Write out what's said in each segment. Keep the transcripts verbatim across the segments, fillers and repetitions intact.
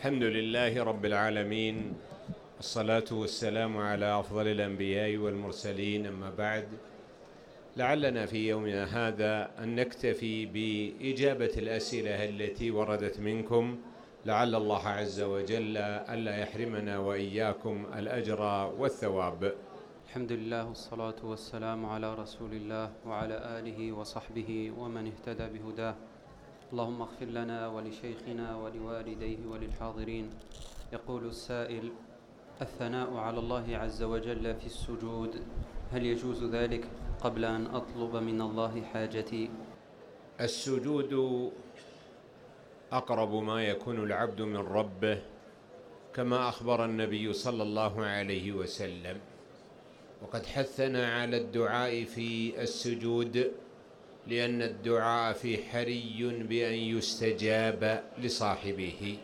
الحمد لله رب العالمين، الصلاة والسلام على أفضل الأنبياء والمرسلين، أما بعد. لعلنا في يومنا هذا أن نكتفي بإجابة الأسئلة التي وردت منكم، لعل الله عز وجل ألا يحرمنا وإياكم الأجر والثواب. الحمد لله والصلاة والسلام على رسول الله وعلى آله وصحبه ومن اهتدى بهداه. اللهم اغفر لنا ولشيخنا ولوالديه وللحاضرين. يقول السائل: الثناء على الله عز وجل في السجود، هل يجوز ذلك قبل أن أطلب من الله حاجتي؟ السجود أقرب ما يكون العبد من ربه، كما أخبر النبي صلى الله عليه وسلم، وقد حثنا على الدعاء في السجود، لأن الدعاء فيه حري بأن يستجاب لصاحبه.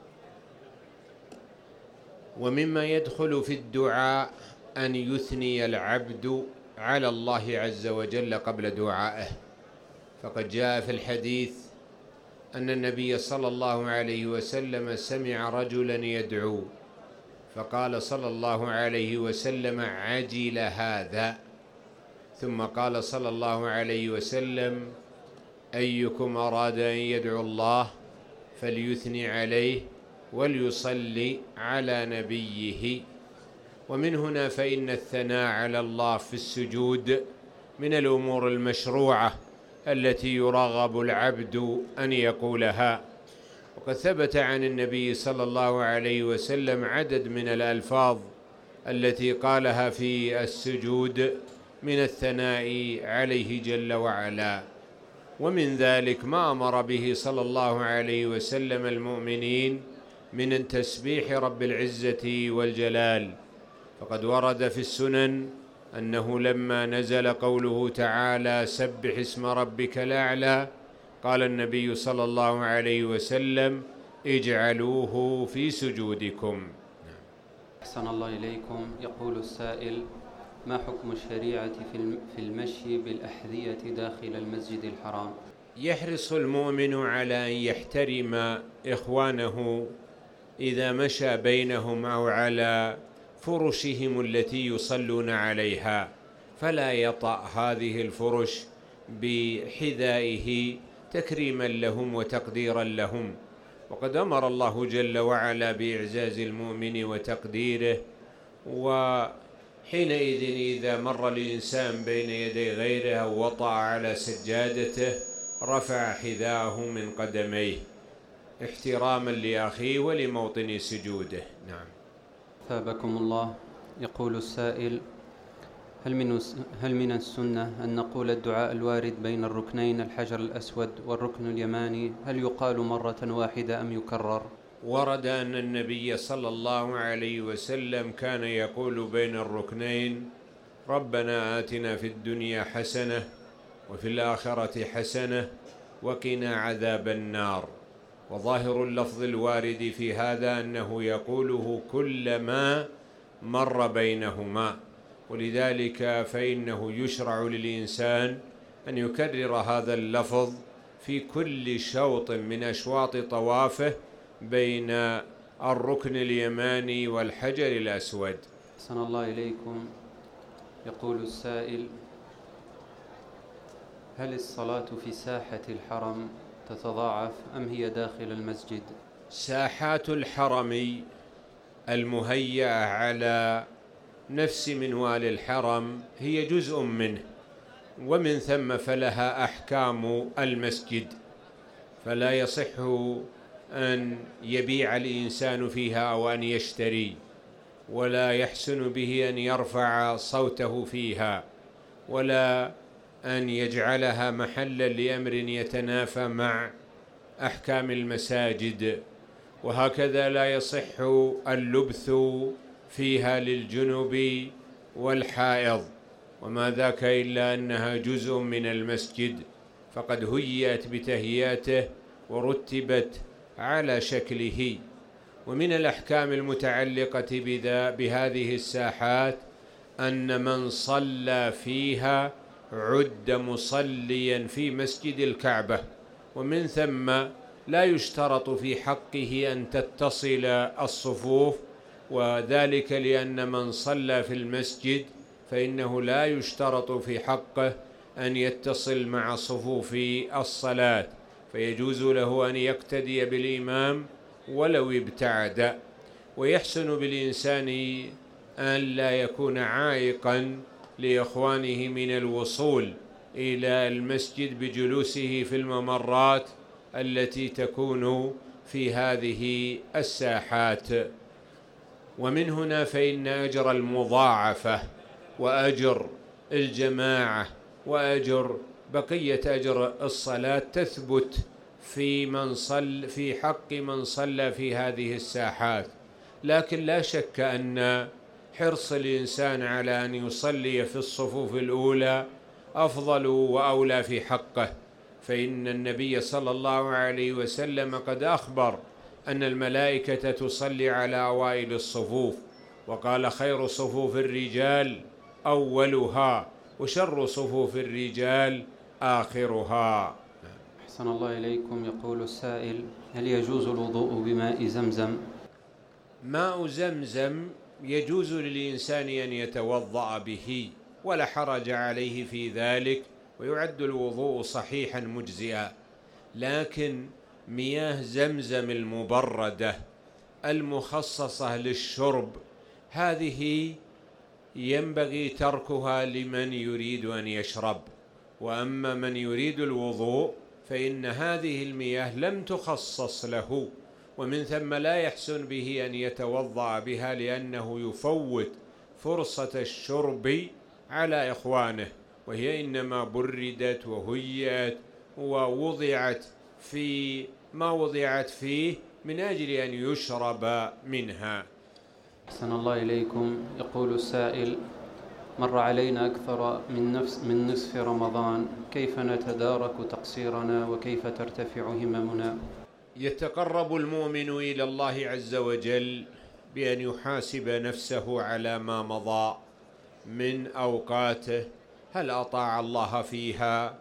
ومما يدخل في الدعاء أن يثني العبد على الله عز وجل قبل دعائه، فقد جاء في الحديث أن النبي صلى الله عليه وسلم سمع رجلا يدعو، فقال صلى الله عليه وسلم: عجل هذا. ثم قال صلى الله عليه وسلم: أيكم أراد أن يدعو الله فليثني عليه وليصلي على نبيه. ومن هنا فإن الثناء على الله في السجود من الأمور المشروعة التي يرغب العبد أن يقولها، وقد ثبت عن النبي صلى الله عليه وسلم عدد من الألفاظ التي قالها في السجود من الثناء عليه جل وعلا. ومن ذلك ما أمر به صلى الله عليه وسلم المؤمنين من تسبيح رب العزة والجلال، فقد ورد في السنن أنه لما نزل قوله تعالى: سبح اسم ربك الأعلى، قال النبي صلى الله عليه وسلم: اجعلوه في سجودكم. أحسن الله إليكم. يقول السائل: ما حكم الشريعة في المشي بالأحذية داخل المسجد الحرام؟ يحرص المؤمن على أن يحترم إخوانه إذا مشى بينهم أو على فرشهم التي يصلون عليها، فلا يطأ هذه الفرش بحذائه تكريما لهم وتقديرا لهم، وقد أمر الله جل وعلا بإعزاز المؤمن وتقديره. وحينئذ إذا مر الإنسان بين يدي غيره أو وطأ على سجادته رفع حذاءه من قدميه احتراما لأخيه ولموطن سجوده. نعم. ثابكم الله. يقول السائل: هل من هل من السنة أن نقول الدعاء الوارد بين الركنين الحجر الأسود والركن اليماني هل يقال مرة واحدة أم يكرر؟ ورد أن النبي صلى الله عليه وسلم كان يقول بين الركنين: ربنا آتنا في الدنيا حسنة وفي الآخرة حسنة وقنا عذاب النار. وظاهر اللفظ الوارد في هذا أنه يقوله كلما مر بينهما، ولذلك فإنه يشرع للإنسان أن يكرر هذا اللفظ في كل شوط من أشواط طوافه بين الركن اليماني والحجر الأسود. أحسن الله إليكم. يقول السائل: هل الصلاة في ساحة الحرم تتضاعف أم هي داخل المسجد؟ ساحات الحرم المهيئة على نفس منوال الحرم هي جزء منه، ومن ثم فلها أحكام المسجد، فلا يصح أن يبيع الإنسان فيها أو أن يشتري، ولا يحسن به أن يرفع صوته فيها، ولا أن يجعلها محلا لأمر يتنافى مع أحكام المساجد. وهكذا لا يصح اللبث فيها للجنب والحائض، وما ذاك إلا أنها جزء من المسجد، فقد هيئت بتهيئته ورتبت على شكله. ومن الأحكام المتعلقة بهذه الساحات أن من صلى فيها عد مصليا في مسجد الكعبة، ومن ثم لا يشترط في حقه أن تتصل الصفوف، وذلك لأن من صلى في المسجد فإنه لا يشترط في حقه أن يتصل مع صفوف الصلاة، فيجوز له أن يقتدي بالإمام ولو ابتعد. ويحسن بالإنسان أن لا يكون عائقا لإخوانه من الوصول إلى المسجد بجلوسه في الممرات التي تكون في هذه الساحات. ومن هنا فإن أجر المضاعفة وأجر الجماعة وأجر بقية أجر الصلاة تثبت في من صل في حق من صلى في هذه الساحات. لكن لا شك أن حرص الإنسان على أن يصلي في الصفوف الأولى أفضل وأولى في حقه، فإن النبي صلى الله عليه وسلم قد أخبر أن الملائكة تصلي على أوائل الصفوف، وقال: خير صفوف الرجال أولها وشر صفوف الرجال آخرها. أحسن الله إليكم. يقول السائل: هل يجوز الوضوء بماء زمزم؟ ماء زمزم يجوز للإنسان أن يتوضأ به ولا حرج عليه في ذلك، ويعد الوضوء صحيحا مجزئا. لكن مياه زمزم المبردة المخصصة للشرب هذه ينبغي تركها لمن يريد أن يشرب، وأما من يريد الوضوء فإن هذه المياه لم تخصص له، ومن ثم لا يحسن به أن يتوضأ بها لأنه يفوت فرصة الشرب على إخوانه، وهي إنما بردت وهيئت ووضعت في ما وضعت فيه من أجل أن يشرب منها. أحسن الله إليكم. يقول السائل: مر علينا أكثر من نفس من نصف رمضان، كيف نتدارك تقصيرنا وكيف ترتفع هممنا؟ يتقرب المؤمن إلى الله عز وجل بأن يحاسب نفسه على ما مضى من أوقاته، هل أطاع الله فيها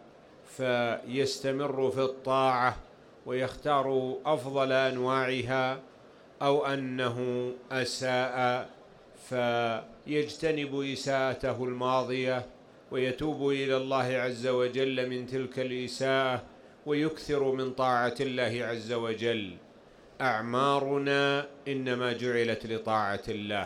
فيستمر في الطاعة ويختار أفضل أنواعها، أو أنه أساء فيجتنب إساءته الماضية ويتوب إلى الله عز وجل من تلك الإساءة ويكثر من طاعة الله عز وجل. أعمارنا إنما جعلت لطاعة الله،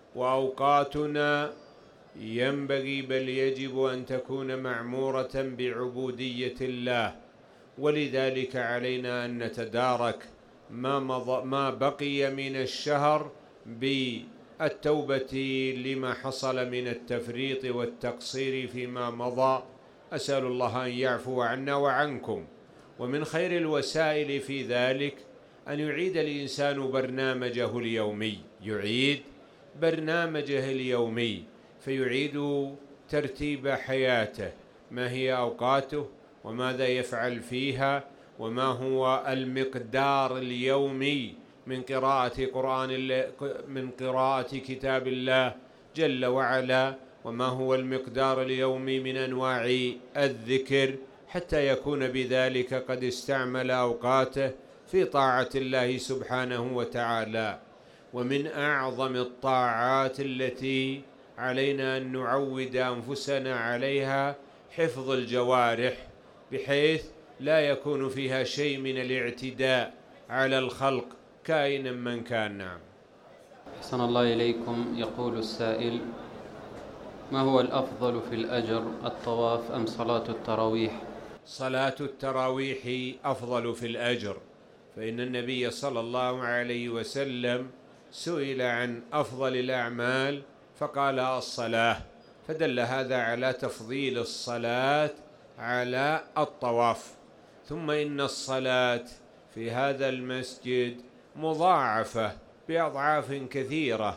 وأوقاتنا ينبغي بل يجب أن تكون معمورة بعبودية الله، ولذلك علينا أن نتدارك ما, مضى ما بقي من الشهر بالتوبة لما حصل من التفريط والتقصير فيما مضى. أسأل الله أن يعفو عنا وعنكم. ومن خير الوسائل في ذلك أن يعيد الإنسان برنامجه اليومي، يعيد برنامجه اليومي فيعيد ترتيب حياته، ما هي أوقاته وماذا يفعل فيها، وما هو المقدار اليومي من قراءة قرآن الله من قراءة كتاب الله جل وعلا، وما هو المقدار اليومي من أنواع الذكر، حتى يكون بذلك قد استعمل أوقاته في طاعة الله سبحانه وتعالى. ومن أعظم الطاعات التي علينا أن نعود أنفسنا عليها حفظ الجوارح، بحيث لا يكون فيها شيء من الاعتداء على الخلق كائنا من كان. نعم. أحسن الله إليكم. يقول السائل: ما هو الأفضل في الأجر، الطواف أم صلاة التراويح؟ صلاة التراويح أفضل في الأجر، فإن النبي صلى الله عليه وسلم سئل عن أفضل الأعمال فقال الصلاة، فدل هذا على تفضيل الصلاة على الطواف. ثم إن الصلاة في هذا المسجد مضاعفة بأضعاف كثيرة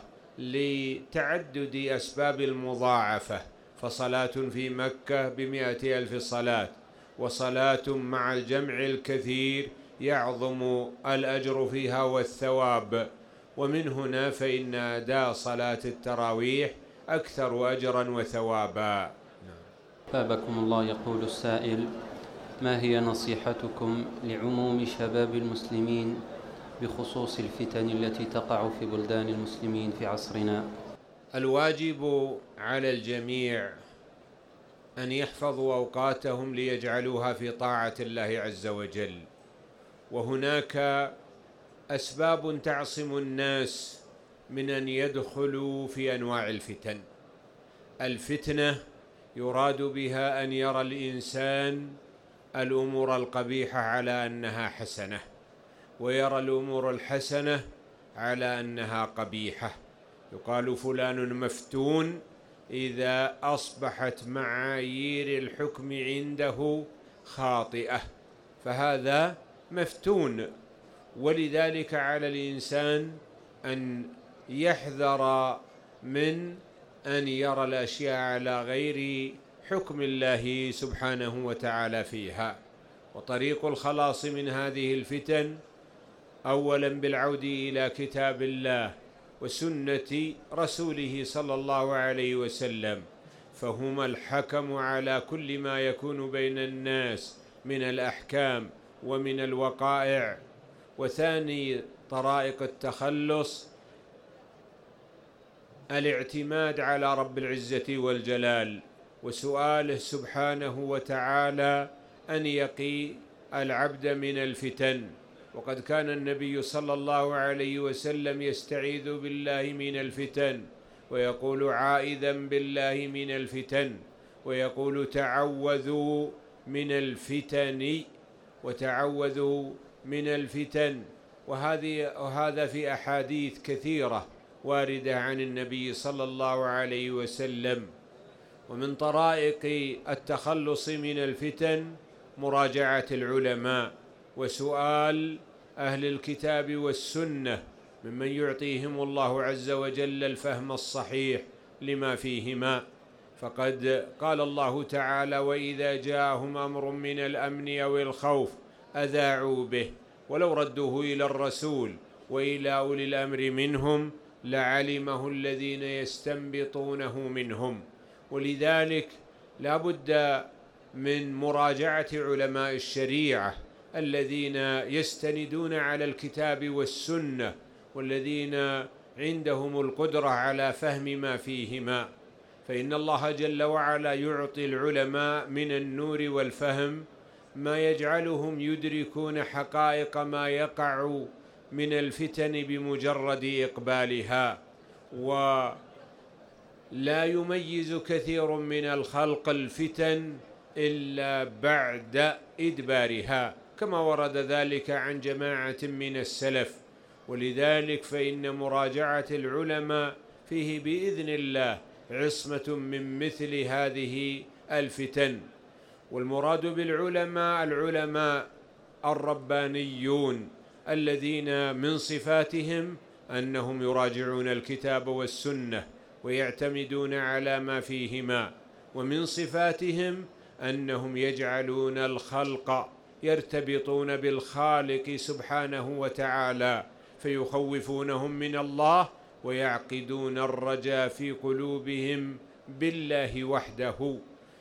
لتعدد أسباب المضاعفة، فصلاة في مكة بمئة ألف صلاة، وصلاة مع الجمع الكثير يعظم الأجر فيها والثواب. ومن هنا فإن أداء صلاة التراويح أكثر أجرا وثوابا. بابكم الله. يقول السائل: ما هي نصيحتكم لعموم شباب المسلمين بخصوص الفتن التي تقع في بلدان المسلمين في عصرنا؟ الواجب على الجميع أن يحفظوا أوقاتهم ليجعلوها في طاعة الله عز وجل، وهناك أسباب تعصم الناس من أن يدخلوا في أنواع الفتن. الفتنة يراد بها أن يرى الإنسان الأمور القبيحة على أنها حسنة، ويرى الأمور الحسنة على أنها قبيحة. يقال فلان مفتون إذا أصبحت معايير الحكم عنده خاطئة، فهذا مفتون. ولذلك على الإنسان أن يحذر من أن يرى الأشياء على غير حكم الله سبحانه وتعالى فيها. وطريق الخلاص من هذه الفتن أولا بالعودة إلى كتاب الله وسنة رسوله صلى الله عليه وسلم، فهما الحكم على كل ما يكون بين الناس من الأحكام ومن الوقائع. وثاني طرائق التخلص الاعتماد على رب العزة والجلال، وسؤاله سبحانه وتعالى أن يقي العبد من الفتن. وقد كان النبي صلى الله عليه وسلم يستعيذ بالله من الفتن، ويقول عائذا بالله من الفتن، ويقول تعوذوا من الفتن وتعوذوا من الفتن. وهذه وهذا في أحاديث كثيرة واردة عن النبي صلى الله عليه وسلم. ومن طرائق التخلص من الفتن مراجعة العلماء وسؤال أهل الكتاب والسنة ممن يعطيهم الله عز وجل الفهم الصحيح لما فيهما. فقد قال الله تعالى: وإذا جاءهم أمر من الأمن أو الخوف أذاعوا به ولو ردوه إلى الرسول وإلى أولي الأمر منهم لعلمه الذين يستنبطونه منهم. ولذلك لا بد من مراجعة علماء الشريعة الذين يستندون على الكتاب والسنة، والذين عندهم القدرة على فهم ما فيهما، فإن الله جل وعلا يعطي العلماء من النور والفهم ما يجعلهم يدركون حقائق ما يقع من الفتن بمجرد إقبالها. ولا يميز كثير من الخلق الفتن إلا بعد إدبارها، كما ورد ذلك عن جماعة من السلف. ولذلك فإن مراجعة العلماء فيه بإذن الله عصمة من مثل هذه الفتن. والمراد بالعلماء العلماء الربانيون الذين من صفاتهم أنهم يراجعون الكتاب والسنة ويعتمدون على ما فيهما، ومن صفاتهم أنهم يجعلون الخلق يرتبطون بالخالق سبحانه وتعالى فيخوفونهم من الله ويعقدون الرجاء في قلوبهم بالله وحده.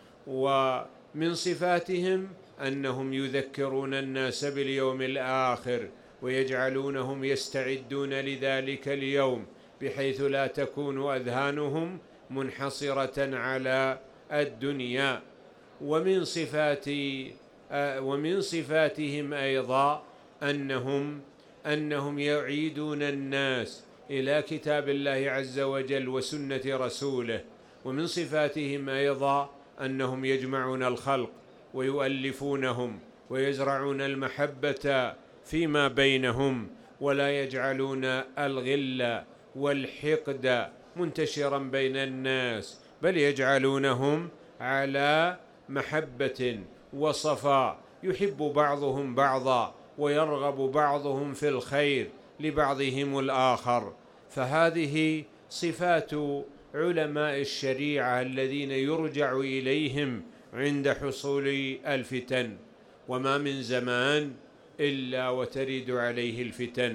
ومن صفاتهم أنهم يذكرون الناس باليوم الآخر ويجعلونهم يستعدون لذلك اليوم بحيث لا تكون أذهانهم منحصرة على الدنيا. ومن صفات ومن صفاتهم أيضا أنهم أنهم يعيدون الناس إلى كتاب الله عز وجل وسنة رسوله. ومن صفاتهم أيضا أنهم يجمعون الخلق ويؤلفونهم ويزرعون المحبة فيما بينهم، ولا يجعلون الغل والحقد منتشرا بين الناس، بل يجعلونهم على محبة وصفاء، يحب بعضهم بعضا ويرغب بعضهم في الخير لبعضهم الآخر. فهذه صفات علماء الشريعة الذين يرجع إليهم عند حصول الفتن. وما من زمان إلا وترد عليه الفتن،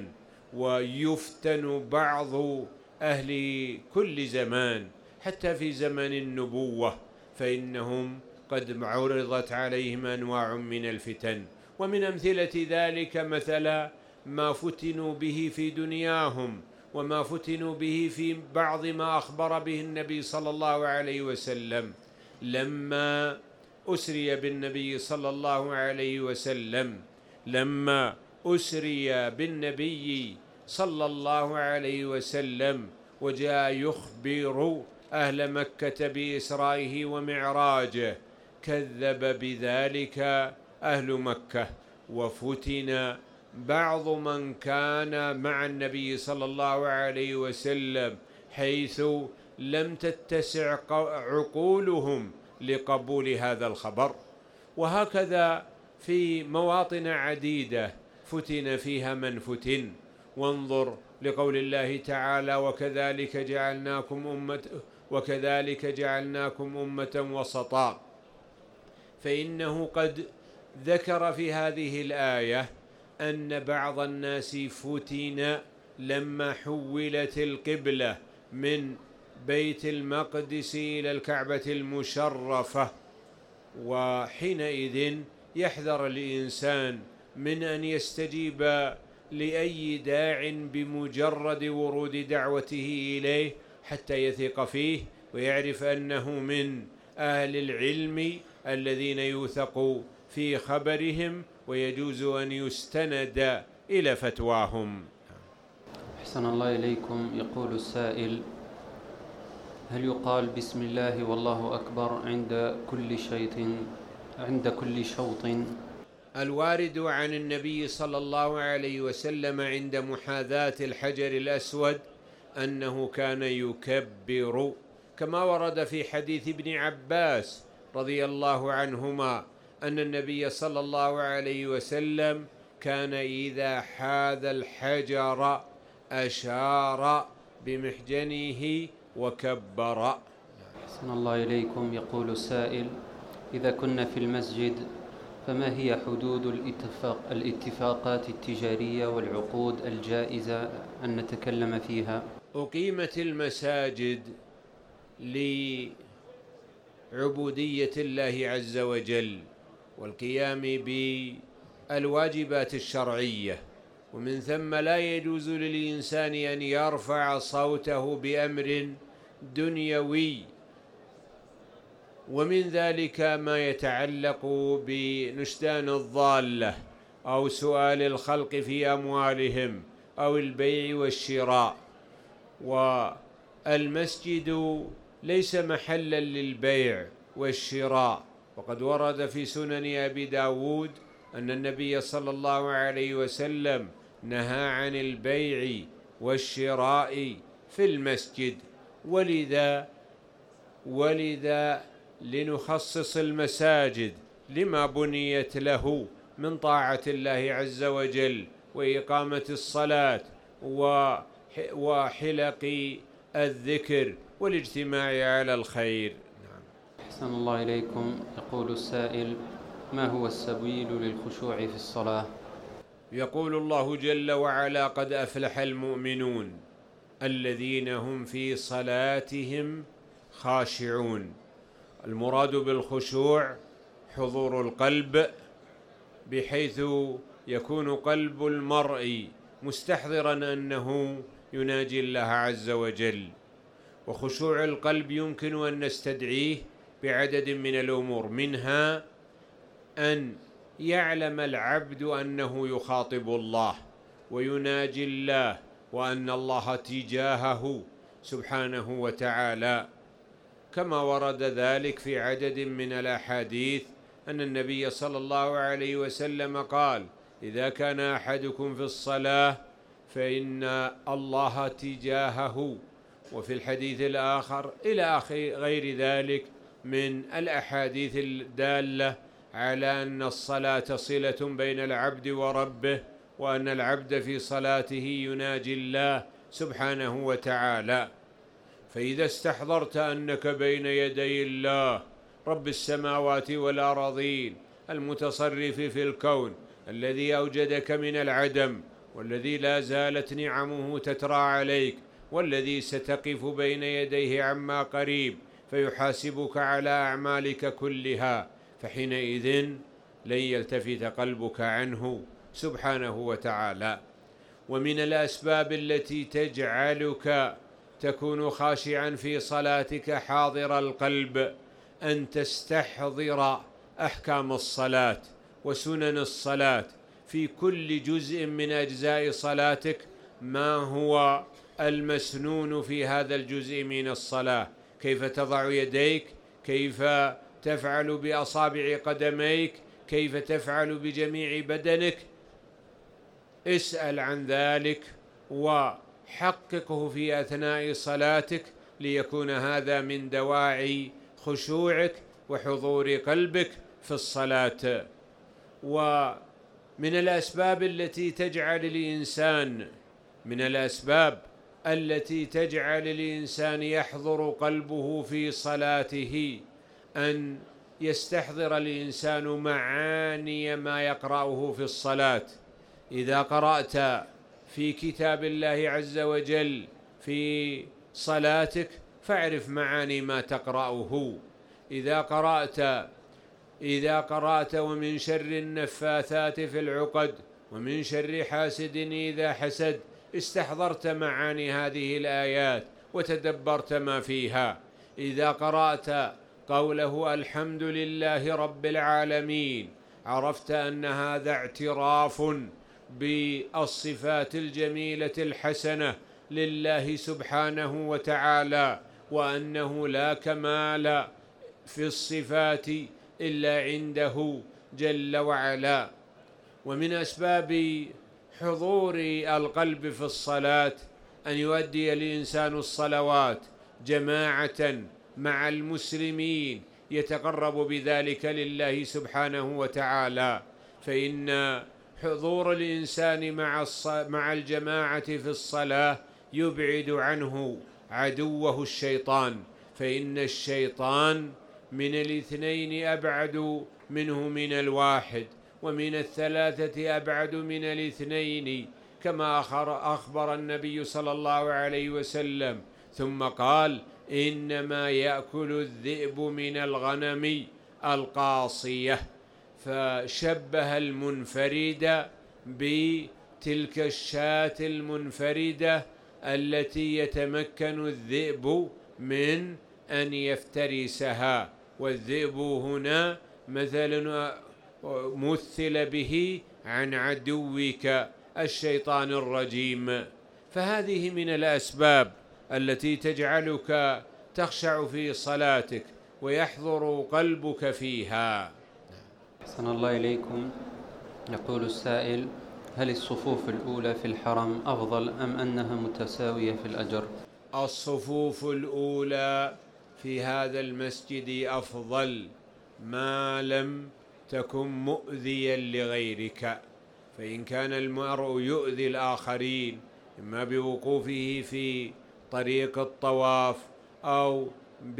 ويفتن بعض أهل كل زمان حتى في زمن النبوة، فإنهم قد عرضت عليهم أنواع من الفتن. ومن أمثلة ذلك مثلا ما فتنوا به في دنياهم، وما فتنوا به في بعض ما أخبر به النبي صلى الله عليه وسلم. لما أسري بالنبي صلى الله عليه وسلم لما أسري بالنبي صلى الله عليه وسلم وجاء يخبر أهل مكة بإسرائه ومعراجه، كذب بذلك أهل مكة، وفتن بعض من كان مع النبي صلى الله عليه وسلم حيث لم تتسع عقولهم لقبول هذا الخبر. وهكذا في مواطن عديدة فتن فيها من فتن. وانظر لقول الله تعالى: وكذلك جعلناكم أمة وكذلك جعلناكم أمة وسطا. فإنه قد ذكر في هذه الآية أن بعض الناس فتن لما حولت القبلة من بيت المقدس إلى الكعبة المشرفة، وحينئذ يحذر الإنسان من أن يستجيب لأي داع بمجرد ورود دعوته إليه حتى يثق فيه ويعرف أنه من أهل العلم الذين يوثق في خبرهم ويجوز أن يستند إلى فتواهم. أحسن الله إليكم. يقول السائل: هل يقال بسم الله والله أكبر عند كل شيط عند كل شوط؟ الوارد عن النبي صلى الله عليه وسلم عند محاذاة الحجر الأسود أنه كان يكبر، كما ورد في حديث ابن عباس رضي الله عنهما أن النبي صلى الله عليه وسلم كان إذا حاذ الحجر أشار بمحجنه وكبر. أحسن الله إليكم. يقول السائل: إذا كنا في المسجد فما هي حدود الاتفاق الاتفاقات التجارية والعقود الجائزة أن نتكلم فيها؟ أقيمت المساجد لعبودية الله عز وجل والقيام بالواجبات الشرعية، ومن ثم لا يجوز للإنسان أن يرفع صوته بأمر دنيوي، ومن ذلك ما يتعلق بنشدان الضالة أو سؤال الخلق في أموالهم أو البيع والشراء. والمسجد ليس محلا للبيع والشراء، وقد ورد في سنن أبي داود أن النبي صلى الله عليه وسلم نهى عن البيع والشراء في المسجد. ولذا ولذا لنخصص المساجد لما بنيت له من طاعة الله عز وجل وإقامة الصلاة وحلق الذكر والاجتماع على الخير. أحسن الله إليكم. يقول السائل: ما هو السبيل للخشوع في الصلاة؟ يقول الله جل وعلا: قد أفلح المؤمنون الذين هم في صلاتهم خاشعون. المراد بالخشوع حضور القلب، بحيث يكون قلب المرء مستحضرا أنه يناجي الله عز وجل. وخشوع القلب يمكن أن نستدعيه بعدد من الأمور، منها أن يعلم العبد أنه يخاطب الله ويناجي الله وأن الله تجاهه سبحانه وتعالى، كما ورد ذلك في عدد من الأحاديث أن النبي صلى الله عليه وسلم قال: إذا كان أحدكم في الصلاة فإن الله تجاهه. وفي الحديث الآخر إلى آخر غير ذلك من الأحاديث الدالة على أن الصلاة صلة بين العبد وربه، وأن العبد في صلاته يناجي الله سبحانه وتعالى. فإذا استحضرت أنك بين يدي الله رب السماوات والأراضين المتصرف في الكون الذي أوجدك من العدم، والذي لا زالت نعمه تترى عليك، والذي ستقف بين يديه عما قريب فيحاسبك على أعمالك كلها، فحينئذ لن يلتفت قلبك عنه سبحانه وتعالى. ومن الأسباب التي تجعلك تكون خاشعا في صلاتك حاضر القلب أن تستحضر أحكام الصلاة وسنن الصلاة في كل جزء من أجزاء صلاتك، ما هو المسنون في هذا الجزء من الصلاة، كيف تضع يديك، كيف تفعل بأصابع قدميك، كيف تفعل بجميع بدنك. اسأل عن ذلك وحققه في أثناء صلاتك ليكون هذا من دواعي خشوعك وحضور قلبك في الصلاة. ومن الأسباب التي تجعل الإنسان من الأسباب التي تجعل الإنسان يحضر قلبه في صلاته أن يستحضر الإنسان معاني ما يقرأه في الصلاة. إذا قرأت في كتاب الله عز وجل في صلاتك فاعرف معاني ما تقرأه. إذا قرأت إذا قرأت ومن شر النفاثات في العقد ومن شر حاسد إذا حسد، استحضرت معاني هذه الآيات وتدبرت ما فيها. إذا قرأت قوله الحمد لله رب العالمين، عرفت أن هذا اعتراف بالصفات الجميلة الحسنة لله سبحانه وتعالى، وأنه لا كمال في الصفات إلا عنده جل وعلا. ومن أسباب حضور القلب في الصلاة أن يؤدي الإنسان الصلوات جماعة مع المسلمين يتقرب بذلك لله سبحانه وتعالى، فإن حضور الإنسان مع مع الجماعة في الصلاة يبعد عنه عدوه الشيطان، فإن الشيطان من الاثنين أبعد منه من الواحد، ومن الثلاثة أبعد من الاثنين، كما أخبر النبي صلى الله عليه وسلم. ثم قال إنما يأكل الذئب من الغنم القاصية، فشبه المنفرد بتلك الشاة المنفردة التي يتمكن الذئب من أن يفترسها. والذئب هنا مثلا مثل به عن عدوك الشيطان الرجيم. فهذه من الأسباب التي تجعلك تخشع في صلاتك ويحضر قلبك فيها. أحسن الله إليكم. يقول السائل: هل الصفوف الأولى في الحرم أفضل أم أنها متساوية في الأجر؟ الصفوف الأولى في هذا المسجد أفضل ما لم تكن مؤذيا لغيرك، فإن كان المرء يؤذي الآخرين إما بوقوفه في طريق الطواف أو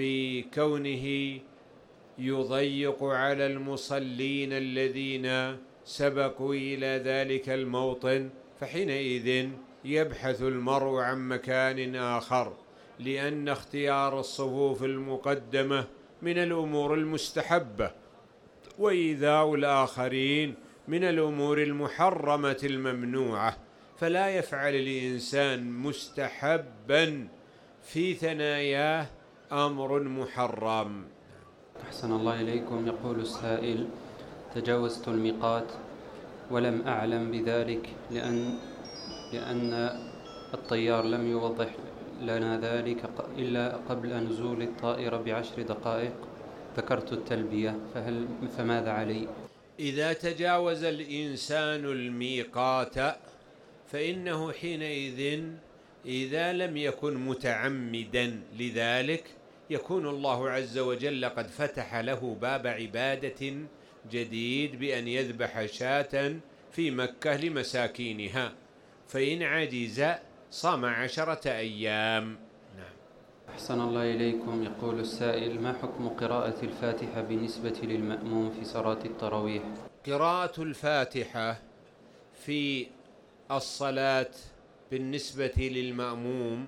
بكونه يضيق على المصلين الذين سبقوا إلى ذلك الموطن، فحينئذ يبحث المرء عن مكان آخر، لأن اختيار الصفوف المقدمة من الأمور المستحبة، وإيذاء الآخرين من الأمور المحرمة الممنوعة، فلا يفعل الإنسان مستحبا في ثناياه أمر محرم. أحسن الله إليكم. يقول السائل: تجاوزت الميقات ولم أعلم بذلك لأن لأن الطيار لم يوضح لنا ذلك إلا قبل نزول الطائرة بعشر دقائق. ذكرت التلبية، فهل فماذا علي؟ إذا تجاوز الإنسان الميقات فإنه حينئذ إذا لم يكن متعمدا لذلك يكون الله عز وجل قد فتح له باب عبادة جديد بأن يذبح شاة في مكة لمساكينها، فإن عجز صام عشرة أيام. نعم. أحسن الله إليكم. يقول السائل: ما حكم قراءة الفاتحة بالنسبة للمأموم في صلاة التراويح؟ قراءة الفاتحة في الصلاة بالنسبة للمأموم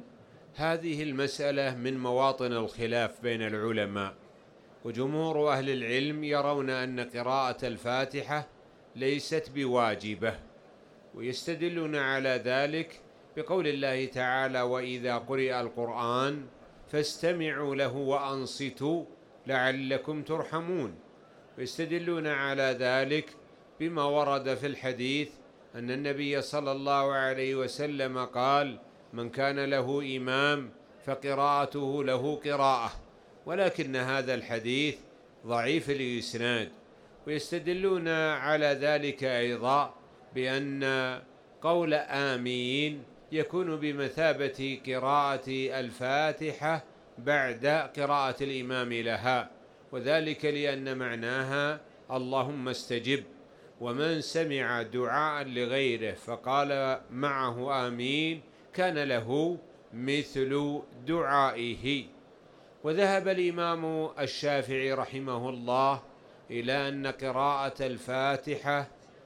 هذه المسألة من مواطن الخلاف بين العلماء، وجمهور أهل العلم يرون أن قراءة الفاتحة ليست بواجبة، ويستدلون على ذلك بقول الله تعالى: وإذا قرئ القرآن فاستمعوا له وأنصتوا لعلكم ترحمون. ويستدلون على ذلك بما ورد في الحديث أن النبي صلى الله عليه وسلم قال: من كان له إمام فقراءته له قراءة، ولكن هذا الحديث ضعيف الإسناد. ويستدلون على ذلك أيضا بأن قول آمين يكون بمثابة قراءة الفاتحة بعد قراءة الإمام لها، وذلك لأن معناها اللهم استجب، ومن سمع دعاء لغيره فقال معه آمين كان له مثل دعائه. وذهب الإمام الشافعي رحمه الله إلى أن قراءة الفاتحة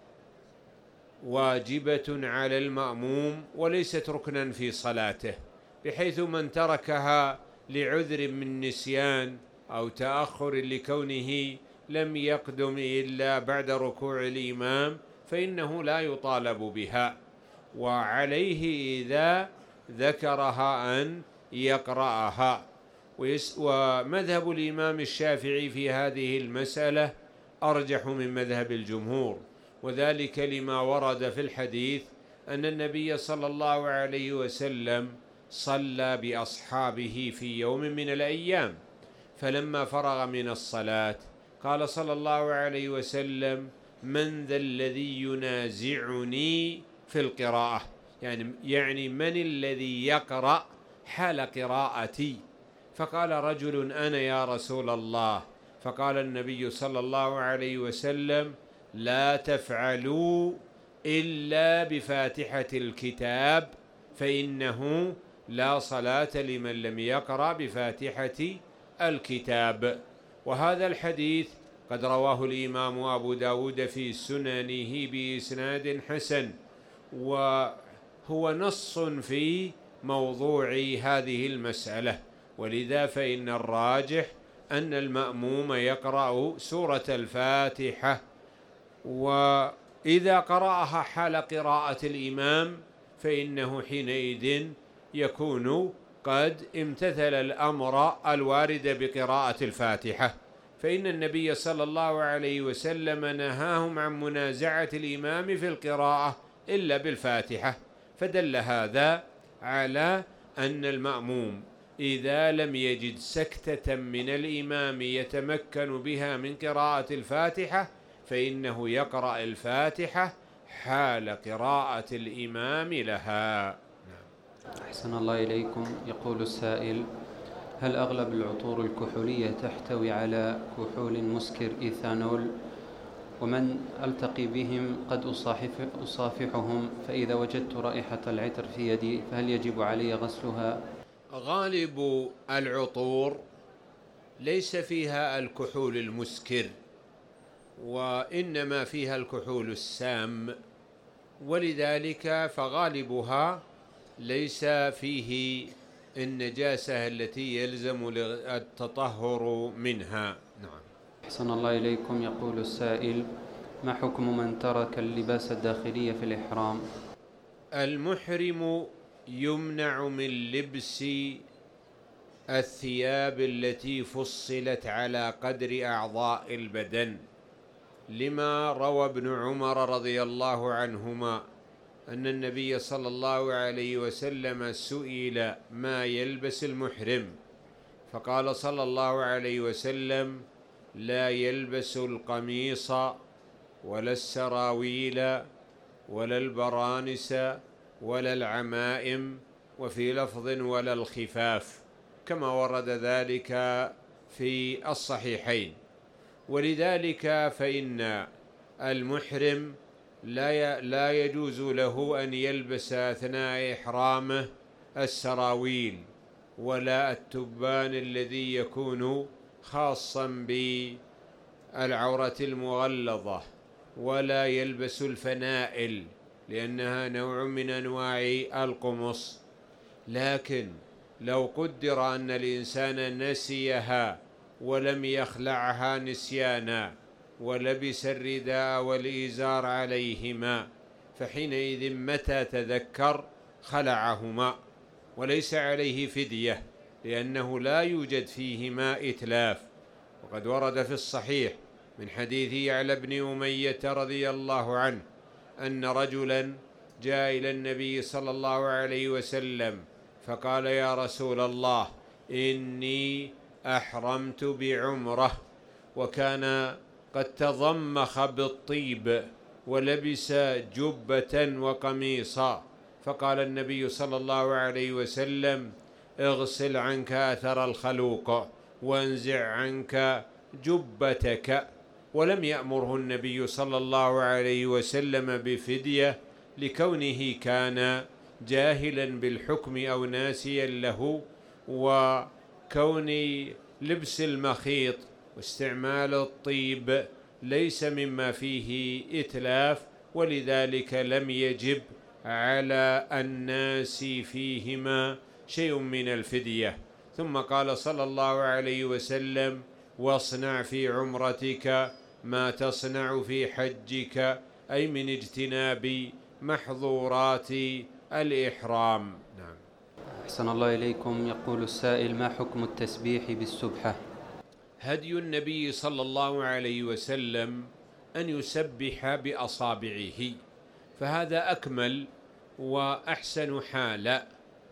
واجبة على المأموم وليست ركنا في صلاته، بحيث من تركها لعذر من نسيان أو تأخر لكونه لم يقدم إلا بعد ركوع الإمام فإنه لا يطالب بها، وعليه إذا ذكرها أن يقرأها. ومذهب الإمام الشافعي في هذه المسألة أرجح من مذهب الجمهور، وذلك لما ورد في الحديث أن النبي صلى الله عليه وسلم صلى بأصحابه في يوم من الأيام، فلما فرغ من الصلاة قال صلى الله عليه وسلم: من ذا الذي ينازعني في القراءة، يعني, يعني من الذي يقرأ حال قراءتي؟ فقال رجل: أنا يا رسول الله. فقال النبي صلى الله عليه وسلم: لا تفعلوا إلا بفاتحة الكتاب فإنه لا صلاة لمن لم يقرأ بفاتحة الكتاب. وهذا الحديث قد رواه الإمام أبو داود في سننه بإسناد حسن، وهو نص في موضوع هذه المسألة، ولذا فإن الراجح أن المأموم يقرأ سورة الفاتحة، وإذا قرأها حال قراءة الإمام فإنه حينئذ يكون قد امتثل الأمر الوارد بقراءة الفاتحة، فإن النبي صلى الله عليه وسلم نهاهم عن منازعة الإمام في القراءة إلا بالفاتحة، فدل هذا على أن المأموم إذا لم يجد سكتة من الإمام يتمكن بها من قراءة الفاتحة فإنه يقرأ الفاتحة حال قراءة الإمام لها. أحسن الله إليكم. يقول السائل: هل أغلب العطور الكحولية تحتوي على كحول مسكر إيثانول؟ ومن ألتقي بهم قد أصافح أصافحهم، فإذا وجدت رائحة العطر في يدي فهل يجب علي غسلها؟ غالب العطور ليس فيها الكحول المسكر، وإنما فيها الكحول السام، ولذلك فغالبها ليس فيه النجاسة التي يلزم التطهر منها. نعم. أحسن الله إليكم. يقول السائل: ما حكم من ترك اللباس الداخلي في الإحرام؟ المحرم يمنع من لبس الثياب التي فصلت على قدر أعضاء البدن، لما روى ابن عمر رضي الله عنهما أن النبي صلى الله عليه وسلم سئل ما يلبس المحرم، فقال صلى الله عليه وسلم: لا يلبس القميص ولا السراويل ولا البرانس ولا العمائم، وفي لفظ ولا الخفاف، كما ورد ذلك في الصحيحين. ولذلك فإن المحرم لا لا يجوز له أن يلبس أثناء إحرامه السراويل ولا التبان الذي يكون خاصا بالعورة المغلظة، ولا يلبس الفنائل لأنها نوع من أنواع القمص. لكن لو قدر أن الإنسان نسيها ولم يخلعها نسيانا ولبس الرداء والإزار عليهما، فحينئذ متى تذكر خلعهما وليس عليه فدية، لأنه لا يوجد فيهما إتلاف. وقد ورد في الصحيح من حديث يعلى بن أمية رضي الله عنه أن رجلا جاء إلى النبي صلى الله عليه وسلم فقال: يا رسول الله، إني أحرمت بعمرة، وكان قد تضمخ بالطيب ولبس جبة وقميصا، فقال النبي صلى الله عليه وسلم: اغسل عنك أثر الخلوق وانزع عنك جبتك. ولم يأمره النبي صلى الله عليه وسلم بفدية لكونه كان جاهلا بالحكم أو ناسيا له، وكون لبس المخيط واستعمال الطيب ليس مما فيه إتلاف، ولذلك لم يجب على الناس فيهما شيء من الفدية. ثم قال صلى الله عليه وسلم: واصنع في عمرتك ما تصنع في حجك، أي من اجتناب محظورات الإحرام. نعم. أحسن الله إليكم. يقول السائل: ما حكم التسبيح بالسبحة؟ هدي النبي صلى الله عليه وسلم أن يسبح بأصابعه، فهذا أكمل وأحسن حالا.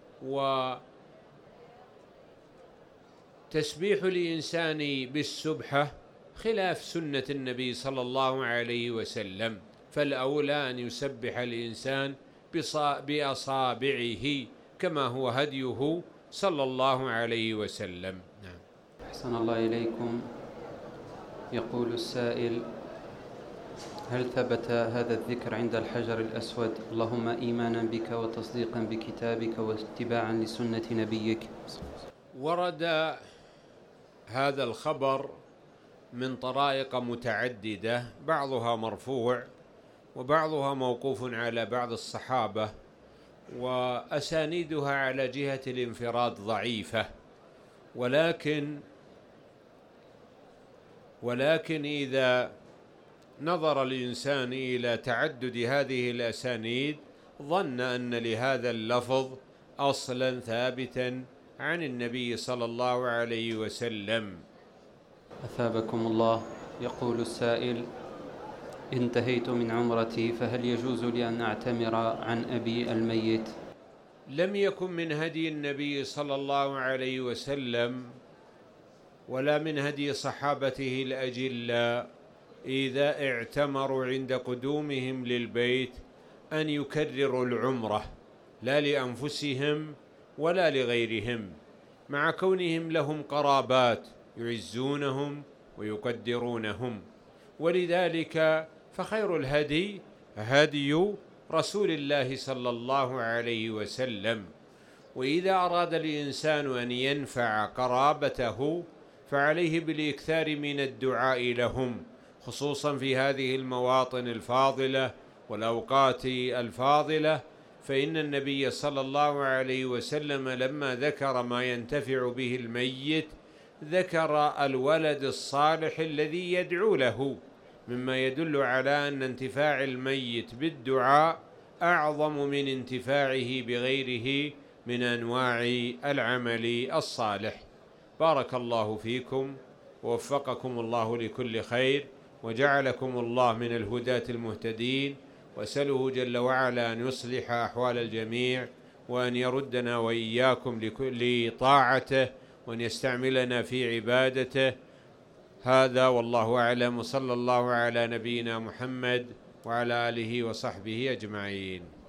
وتسبيح الإنسان بالسبحة خلاف سنة النبي صلى الله عليه وسلم، فالأولى أن يسبح الإنسان بأصابعه كما هو هديه صلى الله عليه وسلم. نعم. أحسن الله إليكم. يقول السائل: هل ثبت هذا الذكر عند الحجر الأسود: اللهم إيمانا بك وتصديقا بكتابك واتباعا لسنة نبيك؟ ورد هذا الخبر من طرائق متعددة، بعضها مرفوع وبعضها موقوف على بعض الصحابة، وأسانيدها على جهة الانفراد ضعيفة، ولكن ولكن إذا نظر الإنسان إلى تعدد هذه الأسانيد ظن أن لهذا اللفظ أصلا ثابتا عن النبي صلى الله عليه وسلم. أثابكم الله. يقول السائل: انتهيت من عمرتي، فهل يجوز لي أن أعتمر عن أبي الميت؟ لم يكن من هدي النبي صلى الله عليه وسلم ولا من هدي صحابته الأجلاء إذا اعتمروا عند قدومهم للبيت أن يكرروا العمرة، لا لأنفسهم ولا لغيرهم، مع كونهم لهم قرابات يعزونهم ويقدرونهم. ولذلك فخير الهدي هدي رسول الله صلى الله عليه وسلم. وإذا أراد الإنسان أن ينفع قرابته فعليه بالإكثار من الدعاء لهم، خصوصا في هذه المواطن الفاضلة والأوقات الفاضلة، فإن النبي صلى الله عليه وسلم لما ذكر ما ينتفع به الميت ذكر الولد الصالح الذي يدعو له، مما يدل على أن انتفاع الميت بالدعاء أعظم من انتفاعه بغيره من أنواع العمل الصالح. بارك الله فيكم ووفقكم الله لكل خير، وجعلكم الله من الهداة المهتدين، وأسأله جل وعلا أن يصلح أحوال الجميع، وأن يردنا وإياكم لطاعته، وأن يستعملنا في عبادته. هذا والله أعلم، وصلى الله على نبينا محمد وعلى آله وصحبه أجمعين.